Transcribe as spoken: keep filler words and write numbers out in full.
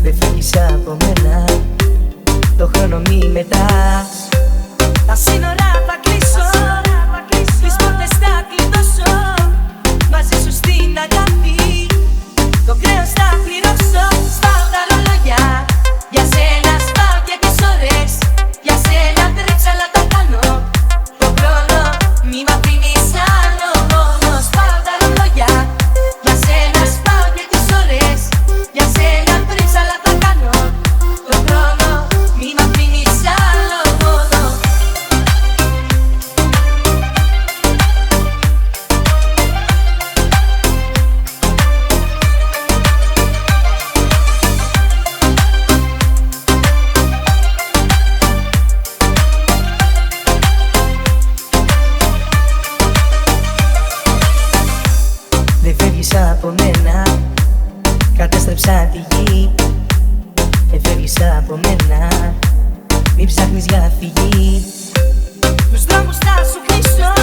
Δεν φεύγεις από μένα, το χρόνο μη μετράς. Τα σύνορα θα κλείσω, τις πόρτες θα κλειδώσω. Μαζί σου στην αγάπη, το κρέος θα πληρώσω. Σπάω τα ρολόγια, για σένα σπάω και τις ώρες. Για σένα τρέξα αλλά τα κάνω, το χρόνο μη μ' αφήνεις άλλο μόνο. Σπάω τα ρολόγια, για σένα σπάω και τις ώρες. Για σένα τρέξα αλλά τα κάνω, το χρόνο μη μ' αφήνεις άλλο μόνο. Δεν φεύγεις από μένα, κατέστρεψα τη γη. Δεν φεύγεις από μένα, μην ψάχνεις για φυγή. Τους δρόμους θα σου κλείσω.